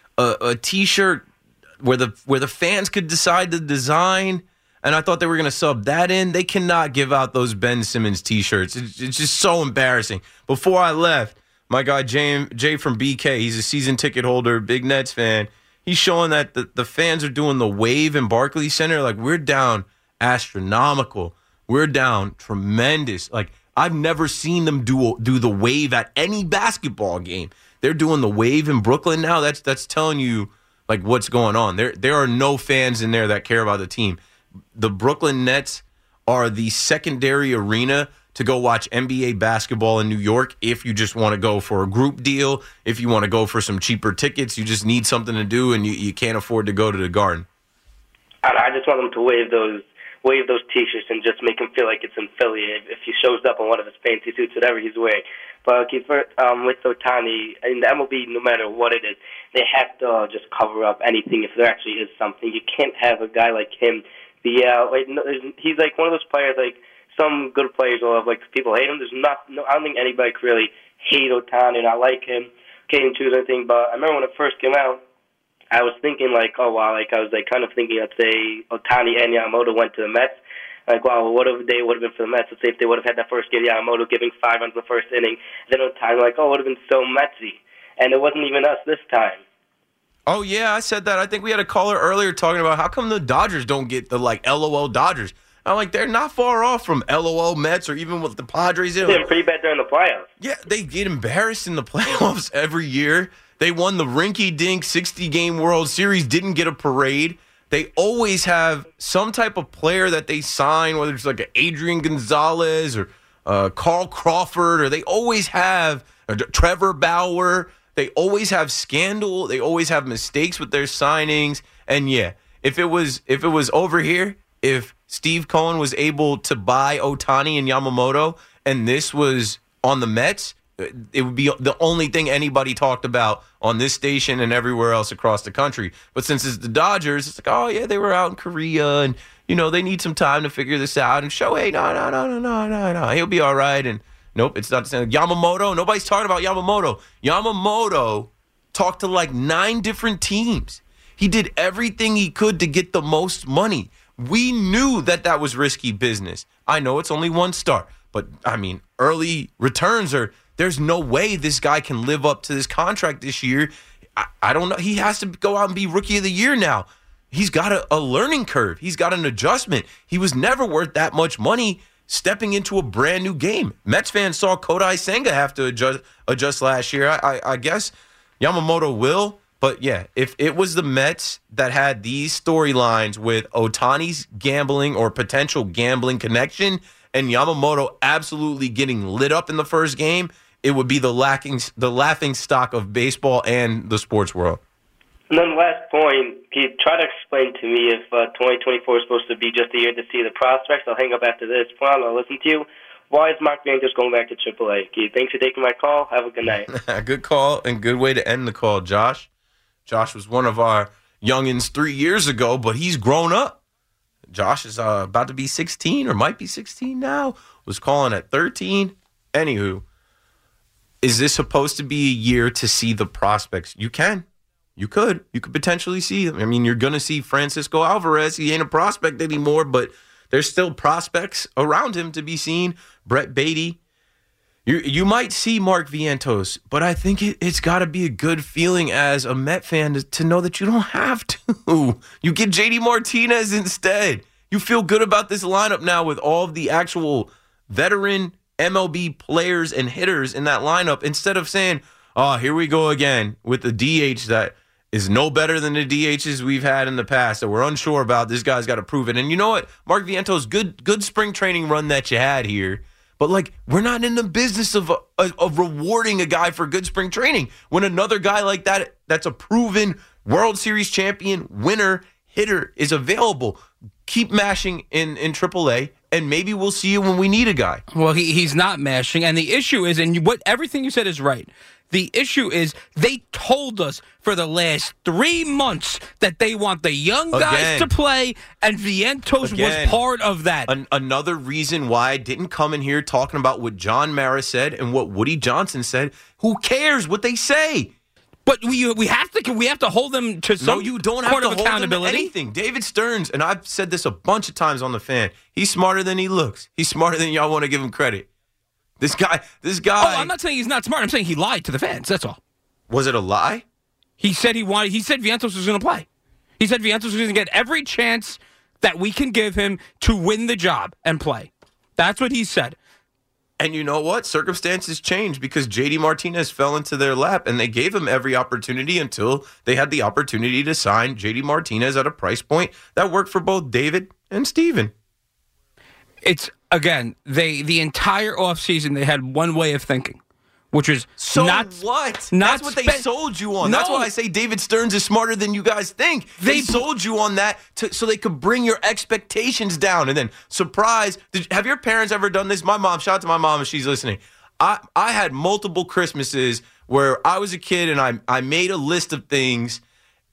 T-shirt where the fans could decide the design. And I thought they were going to sub that in. They cannot give out those Ben Simmons T-shirts. It's just so embarrassing. Before I left, my guy Jay from BK, he's a season ticket holder, big Nets fan. He's showing that the fans are doing the wave in Barclays Center. We're down astronomical. We're down tremendous. I've never seen them do the wave at any basketball game. They're doing the wave in Brooklyn now. That's telling you what's going on. There are no fans in there that care about the team. The Brooklyn Nets are the secondary arena to go watch NBA basketball in New York if you just want to go for a group deal, if you want to go for some cheaper tickets, you just need something to do and you can't afford to go to the Garden. I just want them to wave those T-shirts and just make him feel like it's in Philly if he shows up in one of his fancy suits, whatever he's wearing. But with Ohtani, in the MLB, no matter what it is, they have to just cover up anything if there actually is something. You can't have a guy like him But yeah, like he's like one of those players. Like some good players will have like people hate him. I don't think anybody could really hate Ohtani and I like him. Came to the thing, but I remember when it first came out, I was thinking like, oh wow, like I was like kind of thinking, let's say Ohtani and Yamamoto went to the Mets. Like, wow, what if they would have been for the Mets? Let's say if they would have had that first game, Yamamoto giving 5 runs in the first inning, then Ohtani, like, oh, it would have been so Metsy. And it wasn't even us this time. Oh, yeah, I said that. I think we had a caller earlier talking about how come the Dodgers don't get the, like, LOL Dodgers. I'm like, they're not far off from LOL Mets or even with the Padres. They're pretty bad during the playoffs. Yeah, they get embarrassed in the playoffs every year. They won the rinky-dink 60-game World Series, didn't get a parade. They always have some type of player that they sign, whether it's like an Adrian Gonzalez or Carl Crawford, or they always have Trevor Bauer. They always have scandal. They always have mistakes with their signings. And yeah, if it was over here, if Steve Cohen was able to buy Ohtani and Yamamoto, and this was on the Mets, it would be the only thing anybody talked about on this station and everywhere else across the country. But since it's the Dodgers, it's like, oh, yeah, they were out in Korea, and, they need some time to figure this out. And Shohei, no, he'll be all right. And nope, it's not the same. Yamamoto, nobody's talking about Yamamoto. Yamamoto talked to like 9 different teams. He did everything he could to get the most money. We knew that was risky business. I know it's only 1 star, but, I mean, early returns are... There's no way this guy can live up to this contract this year. I don't know. He has to go out and be Rookie of the Year now. He's got a learning curve. He's got an adjustment. He was never worth that much money stepping into a brand new game. Mets fans saw Kodai Senga have to adjust last year. I guess Yamamoto will. But, yeah, if it was the Mets that had these storylines with Ohtani's gambling or potential gambling connection and Yamamoto absolutely getting lit up in the first game, it would be the laughing stock of baseball and the sports world. And then last point, can you try to explain to me if 2024 is supposed to be just a year to see the prospects? I'll hang up after this. I'll listen to you. Why is Mark Vientos going back to AAA? Thanks for taking my call. Have a good night. Good call and good way to end the call, Josh. Josh was one of our youngins 3 years ago, but he's grown up. Josh is about to be 16 or might be 16 now. Was calling at 13. Anywho, is this supposed to be a year to see the prospects? You can. You could potentially see them. I mean, you're going to see Francisco Alvarez. He ain't a prospect anymore, but there's still prospects around him to be seen. Brett Beatty. You might see Mark Vientos, but I think it's got to be a good feeling as a Met fan to know that you don't have to. You get JD Martinez instead. You feel good about this lineup now with all of the actual veteran MLB players and hitters in that lineup instead of saying, oh, here we go again with the DH that is no better than the DHs we've had in the past that we're unsure about. This guy's got to prove it. And you know what? Mark Vientos, good spring training run that you had here. But, like, we're not in the business of rewarding a guy for good spring training. When another guy like that's a proven World Series champion, winner, hitter is available, keep mashing in AAA, and maybe we'll see you when we need a guy. Well, he's not mashing. And the issue is, and everything you said is right. The issue is they told us for the last 3 months that they want the young guys to play, and Vientos was part of that. Another reason why I didn't come in here talking about what John Mara said and what Woody Johnson said. Who cares what they say? But we have to hold them to some you don't have to hold accountability. Them to anything. David Stearns, and I've said this a bunch of times on The Fan, he's smarter than he looks. He's smarter than y'all want to give him credit. This guy. Oh, I'm not saying he's not smart. I'm saying he lied to the fans. That's all. Was it a lie? He said Vientos was going to play. He said Vientos was going to get every chance that we can give him to win the job and play. That's what he said. And you know what? Circumstances changed because JD Martinez fell into their lap, and they gave him every opportunity until they had the opportunity to sign JD Martinez at a price point that worked for both David and Steven. It's, again, the entire offseason, they had one way of thinking, which is what? That's what they sold you on. No. That's why I say David Stearns is smarter than you guys think. They sold you on that so they could bring your expectations down. And then, surprise, have your parents ever done this? My mom, shout out to my mom if she's listening. I had multiple Christmases where I was a kid and I made a list of things,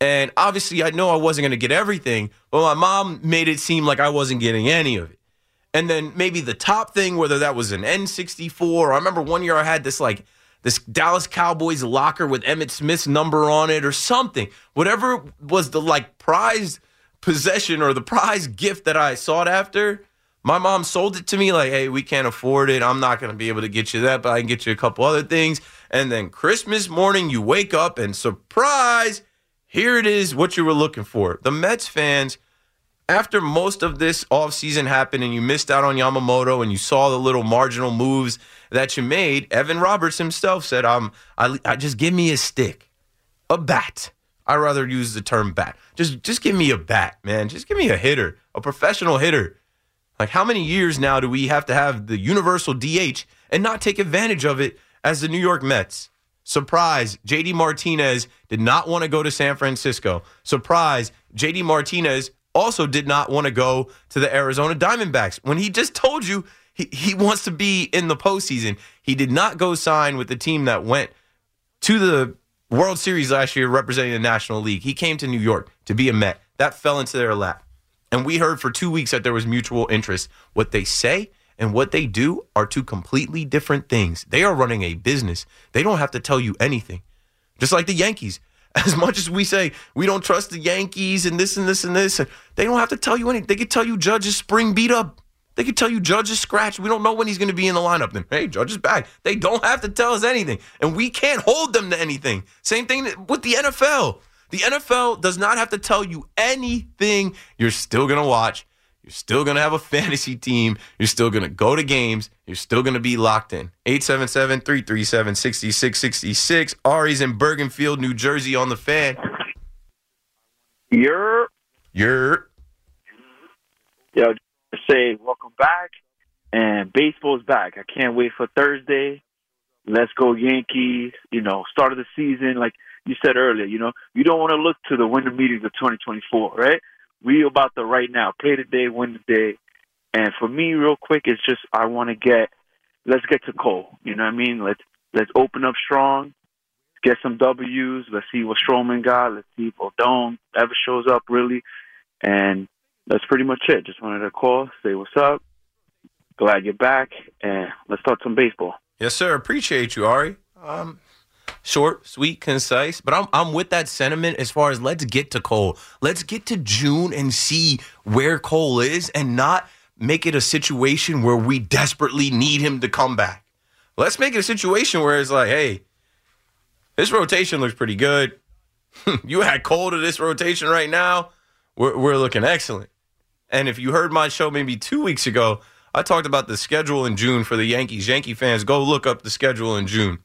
And obviously, I know I wasn't going to get everything, but my mom made it seem like I wasn't getting any of it. And then maybe the top thing, whether that was an N64. I remember one year I had this Dallas Cowboys locker with Emmitt Smith's number on it or something. Whatever was the prized possession or the prized gift that I sought after, my mom sold it to me like, hey, we can't afford it. I'm not going to be able to get you that, but I can get you a couple other things. And then Christmas morning, you wake up and surprise, here it is, what you were looking for. The Mets fans, after most of this offseason happened and you missed out on Yamamoto and you saw the little marginal moves that you made, Evan Roberts himself said, I just give me a stick, a bat. I'd rather use the term bat. Just give me a bat, man. Just give me a hitter, a professional hitter. Like, how many years now do we have to have the universal DH and not take advantage of it as the New York Mets? Surprise, J.D. Martinez did not want to go to San Francisco. Surprise, J.D. Martinez also did not want to go to the Arizona Diamondbacks. When he just told you he wants to be in the postseason, he did not go sign with the team that went to the World Series last year representing the National League. He came to New York to be a Met. That fell into their lap. And we heard for 2 weeks that there was mutual interest. What they say and what they do are two completely different things. They are running a business. They don't have to tell you anything. Just like the Yankees. As much as we say we don't trust the Yankees and this and this and this, they don't have to tell you anything. They could tell you Judge is spring beat up. They could tell you Judge is scratched. We don't know when he's going to be in the lineup. Then, hey, Judge is back. They don't have to tell us anything. And we can't hold them to anything. Same thing with the NFL. The NFL does not have to tell you anything. You're still going to watch. You're still going to have a fantasy team. You're still going to go to games. You're still going to be locked in. 877-337-6666. Ari's in Bergenfield, New Jersey on the Fan. Yo, say welcome back. And baseball's back. I can't wait for Thursday. Let's go Yankees. Start of the season. Like you said earlier, you don't want to look to the winter meetings of 2024, right? We about the right now. Play the day, win the day. And for me, real quick, it's just let's get to Cole. You know what I mean? Let's open up strong, get some W's. Let's see what Stroman got. Let's see if Odom ever shows up, really. And that's pretty much it. Just wanted to call, say what's up. Glad you're back, and let's talk some baseball. Yes, sir. Appreciate you, Ari. Short, sweet, concise, but I'm with that sentiment as far as let's get to Cole. Let's get to June and see where Cole is and not make it a situation where we desperately need him to come back. Let's make it a situation where it's like, hey, this rotation looks pretty good. You add Cole to this rotation right now, we're looking excellent. And if you heard my show maybe 2 weeks ago, I talked about the schedule in June for the Yankees. Yankee fans, go look up the schedule in June.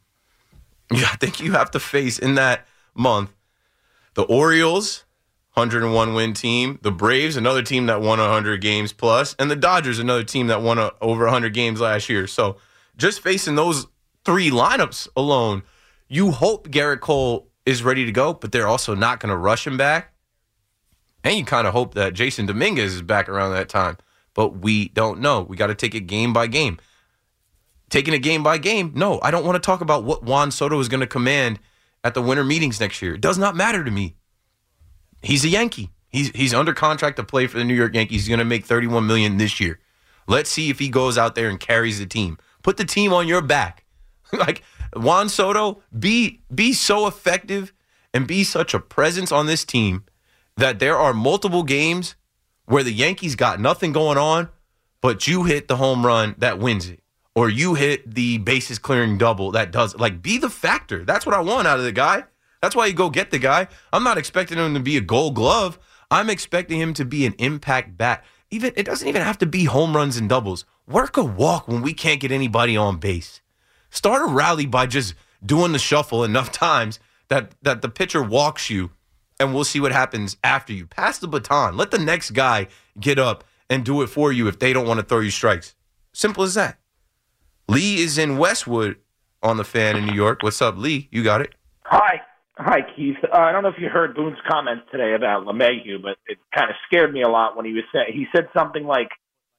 I think you have to face in that month the Orioles, 101-win team, the Braves, another team that won 100 games plus, and the Dodgers, another team that won over 100 games last year. So just facing those three lineups alone, you hope Garrett Cole is ready to go, but they're also not going to rush him back. And you kind of hope that Jason Dominguez is back around that time. But we don't know. We got to take it game by game. Taking it game by game, no, I don't want to talk about what Juan Soto is going to command at the winter meetings next year. It does not matter to me. He's a Yankee. He's under contract to play for the New York Yankees. He's going to make $31 million this year. Let's see if he goes out there and carries the team. Put the team on your back. Like Juan Soto, be so effective and be such a presence on this team that there are multiple games where the Yankees got nothing going on, but you hit the home run that wins it. Or you hit the bases clearing double that does, be the factor. That's what I want out of the guy. That's why you go get the guy. I'm not expecting him to be a Gold Glove. I'm expecting him to be an impact bat. It doesn't even have to be home runs and doubles. Work a walk when we can't get anybody on base. Start a rally by just doing the shuffle enough times that the pitcher walks you, and we'll see what happens after you. Pass the baton. Let the next guy get up and do it for you if they don't want to throw you strikes. Simple as that. Lee is in Westwood on the Fan in New York. What's up, Lee? You got it. Hi, Keith. I don't know if you heard Boone's comments today about LeMahieu, but it kind of scared me a lot when he said something like,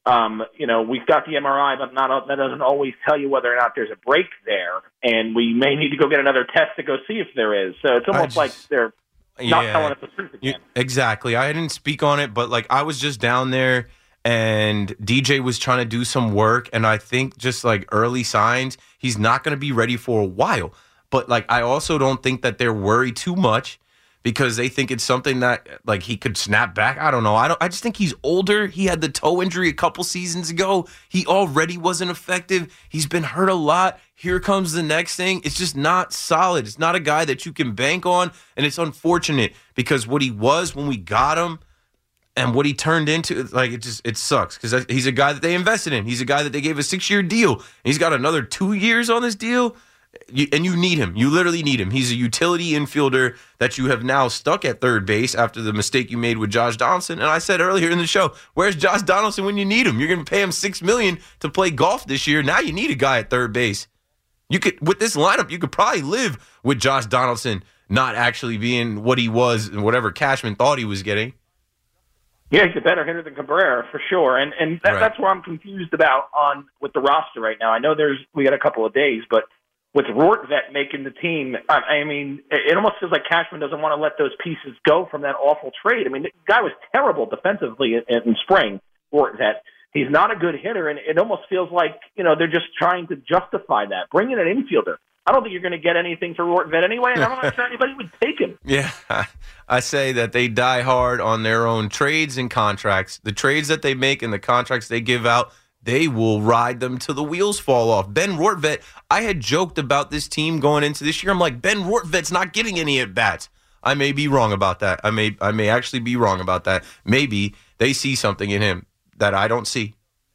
we've got the MRI, but that doesn't always tell you whether or not there's a break there, and we may need to go get another test to go see if there is. So it's almost like they're not telling us the truth again. Exactly. I didn't speak on it, but like I was just down there and DJ was trying to do some work, and I think just like early signs, he's not going to be ready for a while. But like I also don't think that they're worried too much because they think it's something that like he could snap back. I don't know. I just think he's older. He had the toe injury a couple seasons ago. He already wasn't effective. He's been hurt a lot. Here comes the next thing. It's just not solid. It's not a guy that you can bank on, and it's unfortunate because what he was when we got him and what he turned into, like it sucks because he's a guy that they invested in. He's a guy that they gave a 6-year deal. And he's got another 2 years on this deal. And you need him. You literally need him. He's a utility infielder that you have now stuck at third base after the mistake you made with Josh Donaldson. And I said earlier in the show, where's Josh Donaldson when you need him? You're going to pay him $6 million to play golf this year. Now you need a guy at third base. You could, with this lineup, you could probably live with Josh Donaldson not actually being what he was and whatever Cashman thought he was getting. Yeah, he's a better hitter than Cabrera for sure, and that's where I'm confused about with the roster right now. I know we got a couple of days, but with Rortvedt making the team, I mean, it almost feels like Cashman doesn't want to let those pieces go from that awful trade. I mean, the guy was terrible defensively in spring, Rortvedt. He's not a good hitter, and it almost feels like, they're just trying to justify that. Bring in an infielder. I don't think you're going to get anything for Rortvedt anyway, and I'm not sure anybody would take him. Yeah, I say that they die hard on their own trades and contracts. The trades that they make and the contracts they give out, they will ride them till the wheels fall off. Ben Rortvedt, I had joked about this team going into this year. I'm like, Ben Rortvedt's not getting any at-bats. I may be wrong about that. I may actually be wrong about that. Maybe they see something in him that I don't see.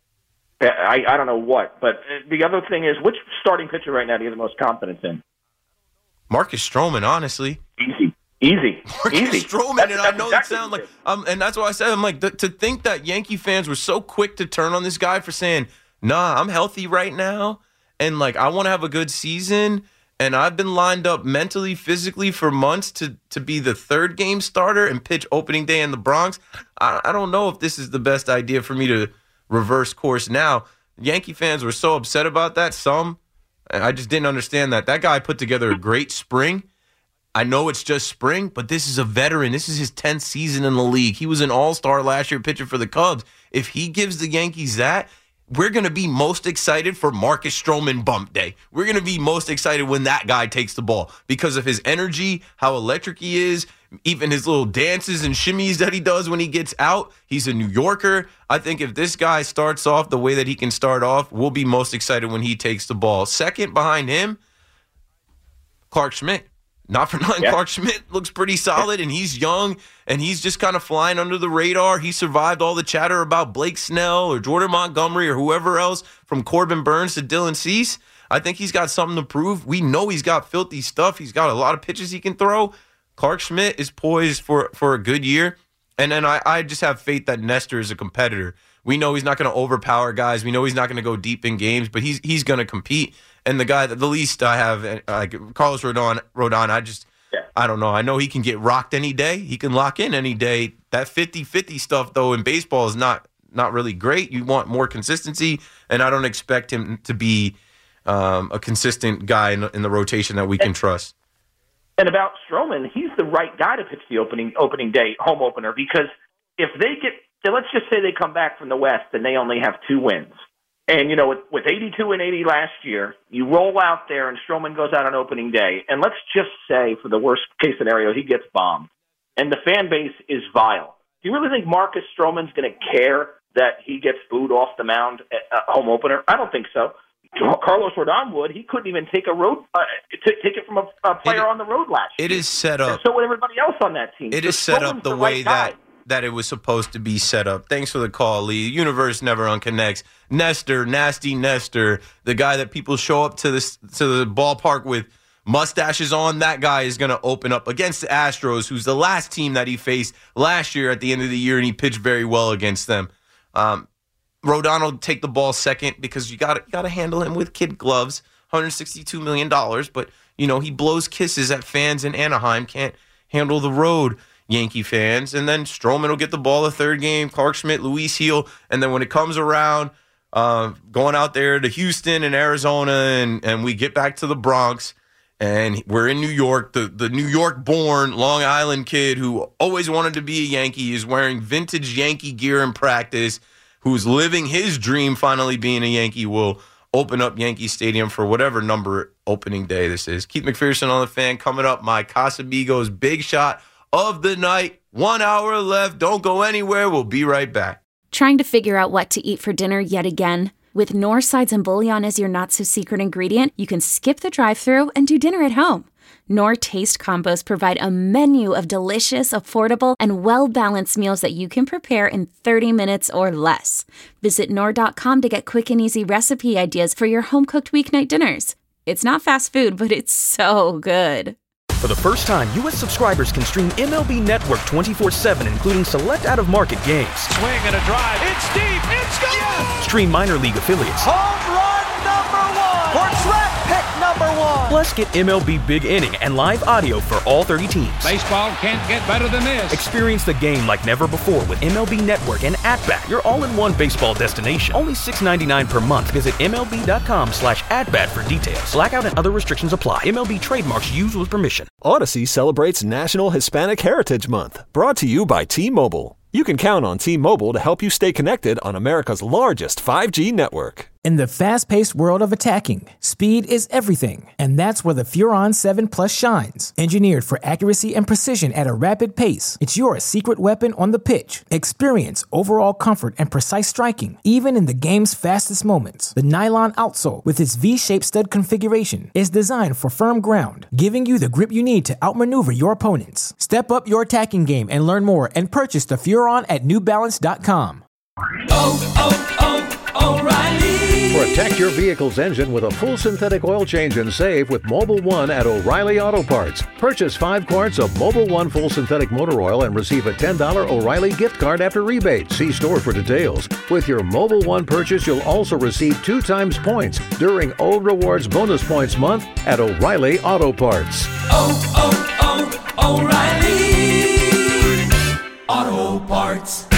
I don't know what, but the other thing is, which starting pitcher right now do you have the most confidence in? Marcus Stroman, honestly. Easy. Marcus Stroman, and I know that sounds like, and that's why I said, I'm like, to think that Yankee fans were so quick to turn on this guy for saying, nah, I'm healthy right now, and like, I want to have a good season, and I've been lined up mentally, physically for months to be the third game starter and pitch opening day in the Bronx. I don't know if this is the best idea for me to reverse course now. Yankee fans were so upset about that. I just didn't understand that. That guy put together a great spring. I know it's just spring, but this is a veteran. This is his 10th season in the league. He was an all-star last year pitching for the Cubs. If he gives the Yankees that, we're going to be most excited for Marcus Stroman bump day. We're going to be most excited when that guy takes the ball because of his energy, how electric he is, even his little dances and shimmies that he does when he gets out. He's a New Yorker. I think if this guy starts off the way that he can start off, we'll be most excited when he takes the ball. Second behind him, Clarke Schmidt. Not for nothing, yeah. Clarke Schmidt looks pretty solid, and he's young, and he's just kind of flying under the radar. He survived all the chatter about Blake Snell or Jordan Montgomery or whoever else, from Corbin Burns to Dylan Cease. I think he's got something to prove. We know he's got filthy stuff. He's got a lot of pitches he can throw. Clarke Schmidt is poised for a good year. And then I just have faith that Nestor is a competitor. We know he's not going to overpower guys. We know he's not going to go deep in games, but he's going to compete. And the guy that the least I have, Carlos Rodon, I don't know. I know he can get rocked any day. He can lock in any day. That 50-50 stuff, though, in baseball is not really great. You want more consistency, and I don't expect him to be a consistent guy in the rotation that we can trust. And about Stroman, he's the right guy to pitch the opening day home opener, because if they get, let's just say they come back from the West and they only have 2 wins. And, with 82 and 80 last year, you roll out there and Stroman goes out on opening day. And let's just say, for the worst case scenario, he gets bombed. And the fan base is vile. Do you really think Marcus Stroman's going to care that he gets booed off the mound at home opener? I don't think so. Carlos Rodon would. He couldn't even take take it from a player on the road last year. It is set up. And so would everybody else on that team. It is set up the way that it was supposed to be set up. Thanks for the call, Lee. Universe never unconnects. Nestor, nasty Nestor, the guy that people show up to the ballpark with mustaches on, that guy is going to open up against the Astros, who's the last team that he faced last year at the end of the year, and he pitched very well against them. Rodon will take the ball second because you got to handle him with kid gloves, $162 million, but he blows kisses at fans in Anaheim, can't handle the road Yankee fans. And then Stroman will get the ball the third game, Clarke Schmidt, Luis Gil, and then when it comes around, going out there to Houston and Arizona and we get back to the Bronx, And we're in New York. The New York-born Long Island kid who always wanted to be a Yankee is wearing vintage Yankee gear in practice, who's living his dream finally being a Yankee, will open up Yankee Stadium for whatever number opening day this is. Keith McPherson on The Fan coming up. My Casamigos big shot of the night. 1 hour left. Don't go anywhere. We'll be right back. Trying to figure out what to eat for dinner yet again? With Knorr sides and bouillon as your not-so-secret ingredient, you can skip the drive-thru and do dinner at home. Knorr Taste Combos provide a menu of delicious, affordable, and well-balanced meals that you can prepare in 30 minutes or less. Visit Knorr.com to get quick and easy recipe ideas for your home-cooked weeknight dinners. It's not fast food, but it's so good. For the first time, U.S. subscribers can stream MLB Network 24/7, including select out-of-market games. Swing and a drive. It's deep. It's gone. Yes! Stream minor league affiliates. Home run number 1. Or draft pick number 1. Plus, get MLB Big Inning and live audio for all 30 teams. Baseball can't get better than this. Experience the game like never before with MLB Network and At-Bat, your all-in-one baseball destination. Only $6.99 per month. Visit MLB.com/atbat for details. Blackout and other restrictions apply. MLB trademarks used with permission. Odyssey celebrates National Hispanic Heritage Month, brought to you by T-Mobile. You can count on T-Mobile to help you stay connected on America's largest 5G network. In the fast-paced world of attacking, speed is everything, and that's where the Furon 7 Plus shines. Engineered for accuracy and precision at a rapid pace, it's your secret weapon on the pitch. Experience overall comfort and precise striking, even in the game's fastest moments. The nylon outsole, with its V-shaped stud configuration, is designed for firm ground, giving you the grip you need to outmaneuver your opponents. Step up your attacking game and learn more and purchase the Furon at NewBalance.com. O'Reilly. Protect your vehicle's engine with a full synthetic oil change and save with Mobil 1 at O'Reilly Auto Parts. Purchase 5 quarts of Mobil 1 full synthetic motor oil and receive a $10 O'Reilly gift card after rebate. See store for details. With your Mobil 1 purchase, you'll also receive 2 times points during O Rewards Bonus Points Month at O'Reilly Auto Parts. O'Reilly Auto Parts.